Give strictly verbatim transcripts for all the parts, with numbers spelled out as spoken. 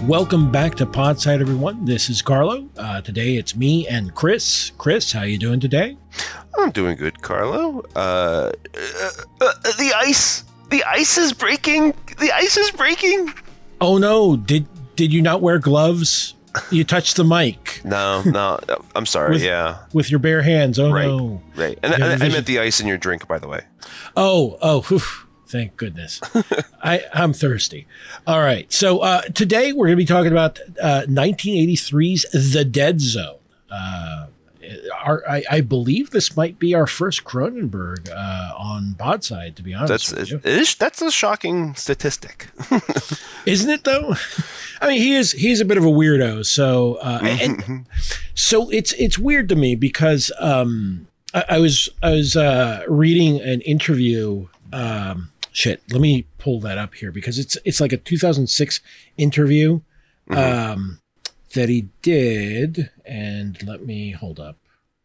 Welcome back to Podside, everyone. This is Carlo. Uh, today it's me and Chris. Chris, how you doing today? I'm doing good, Carlo. Uh, uh, uh, the ice, the ice is breaking. The ice is breaking. Oh no! Did did you not wear gloves? You touched the mic. No, no. I'm sorry. With, yeah, with your bare hands. Oh right, no! Right. And I, I meant the ice in your drink, by the way. Oh, oh. Whew. Thank goodness. I, I'm thirsty. All right. So uh, today we're going to be talking about uh, nineteen eighty-three's The Dead Zone. Uh, our, I, I believe this might be our first Cronenberg uh, on Podside, to be honest that's, with you. It is, that's a shocking statistic. Isn't it, though? I mean, he is he's a bit of a weirdo. So uh, and so it's it's weird to me because um, I, I was I was uh, reading an interview. Um, Shit, let me pull that up here because it's it's like a two thousand six interview um, mm-hmm. that he did, and let me hold up.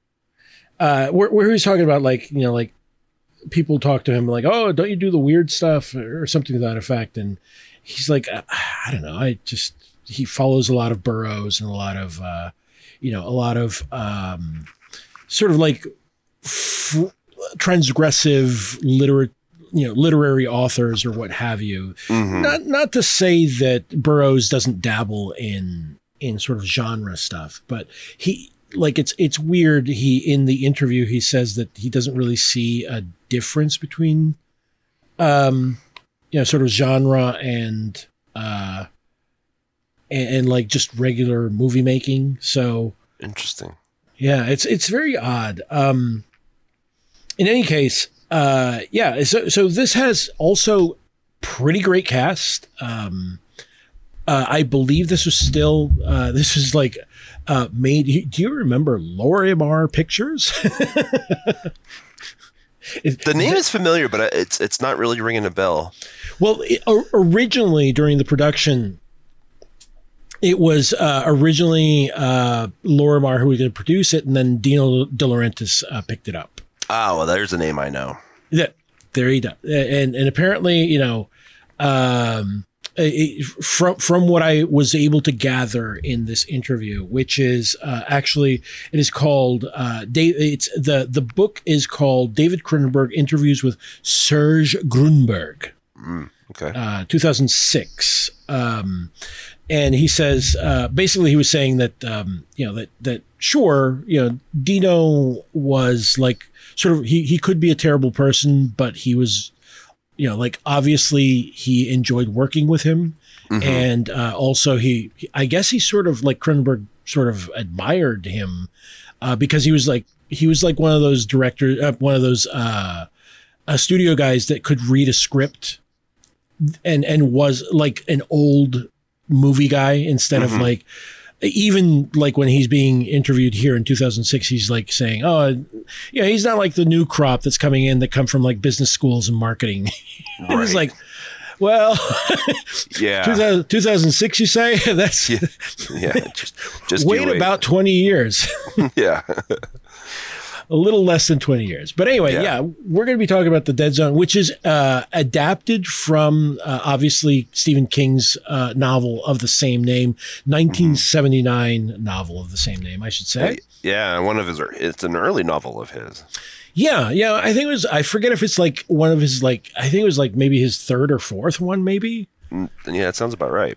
Uh, where, where he was talking about like you know like people talk to him like, oh, don't you do the weird stuff or something to that effect, and he's like, I, I don't know, I just he follows a lot of Burroughs and a lot of uh, you know a lot of um, sort of like f- transgressive literate. you know, literary authors or what have you. Mm-hmm. Not not to say that Burroughs doesn't dabble in in sort of genre stuff, but he like it's it's weird. He in the interview he says that he doesn't really see a difference between, um, you know, sort of genre and uh, and, and like just regular movie making. So interesting. Yeah, it's it's very odd. Um, in any case. Uh, yeah, so so this has also pretty great cast. Um, uh, I believe this was still uh, this was like uh, made. Do you remember Lorimar Pictures? The name is familiar, but it's it's not really ringing a bell. Well, it, originally during the production, it was uh, originally uh, Lorimar who was going to produce it, and then Dino De Laurentiis uh, picked it up. Ah, well, there's a name I know. Yeah, there he does. And and apparently, you know, um, it, from from what I was able to gather in this interview, which is uh, actually it is called uh, Dave, it's the the book is called David Cronenberg Interviews with Serge Grunberg. Mm, okay, uh, two thousand six. Um, and he says uh, basically he was saying that um, you know that that sure you know Dino was like. Sort of, he, he could be a terrible person, but he was, you know, like obviously he enjoyed working with him. Mm-hmm. And uh, also he, I guess he sort of like Cronenberg sort of admired him uh, because he was like, he was like one of those directors, uh, one of those uh, uh, studio guys that could read a script and, and was like an old movie guy instead mm-hmm. of like, even like when he's being interviewed here in two thousand six, he's like saying, oh, yeah, he's not like the new crop that's coming in that come from like business schools and marketing. Right. And it's like, well, yeah, two thousand six, you say? That's yeah, yeah just, just wait, wait about twenty years. Yeah. A little less than twenty years. But anyway, yeah, yeah we're going to be talking about The Dead Zone, which is uh, adapted from, uh, obviously, Stephen King's uh, novel of the same name, nineteen seventy-nine mm-hmm. novel of the same name, I should say. Yeah, one of his, it's an early novel of his. Yeah, yeah, I think it was, I forget if it's like one of his, like, I think it was like maybe his third or fourth one, maybe. Yeah, it sounds about right.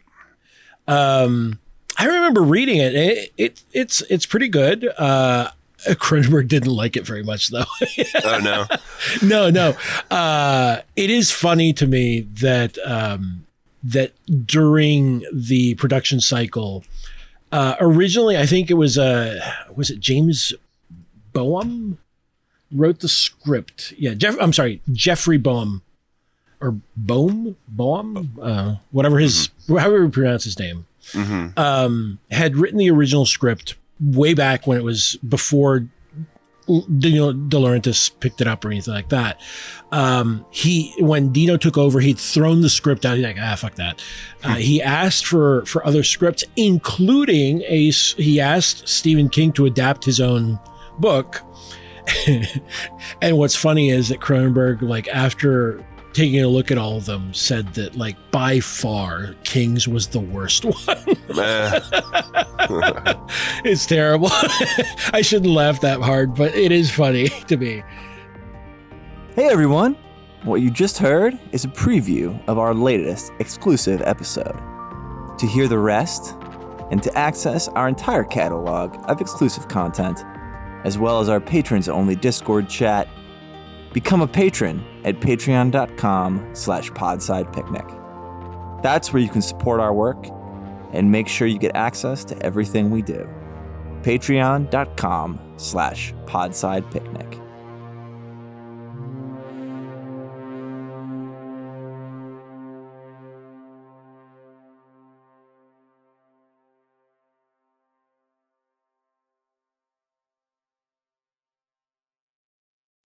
Um, I remember reading it. It, it it's it's pretty good. Uh Cronenberg didn't like it very much, though. Oh, no. no, no. Uh, it is funny to me that um, that during the production cycle, uh, originally, I think it was, uh, was it James Boehm wrote the script? Yeah, Jeff. I'm sorry, Jeffrey Boehm or Boehm, Boehm, uh, whatever his, mm-hmm. however you pronounce his name, mm-hmm. um, had written the original script way back when it was before Dino De Laurentiis picked it up or anything like that. Um, he, when Dino took over, he'd thrown the script out. He's like, ah, fuck that. Uh, he asked for, for other scripts, including a, he asked Stephen King to adapt his own book. And what's funny is that Cronenberg, like after taking a look at all of them, said that, like, by far, Kings was the worst one. It's terrible. I shouldn't laugh that hard, but it is funny to me. Hey everyone! What you just heard is a preview of our latest exclusive episode. To hear the rest, and to access our entire catalog of exclusive content, as well as our patrons-only Discord chat, become a patron at patreon.com slash podsidepicnic. That's where you can support our work and make sure you get access to everything we do. Patreon.com slash podsidepicnic.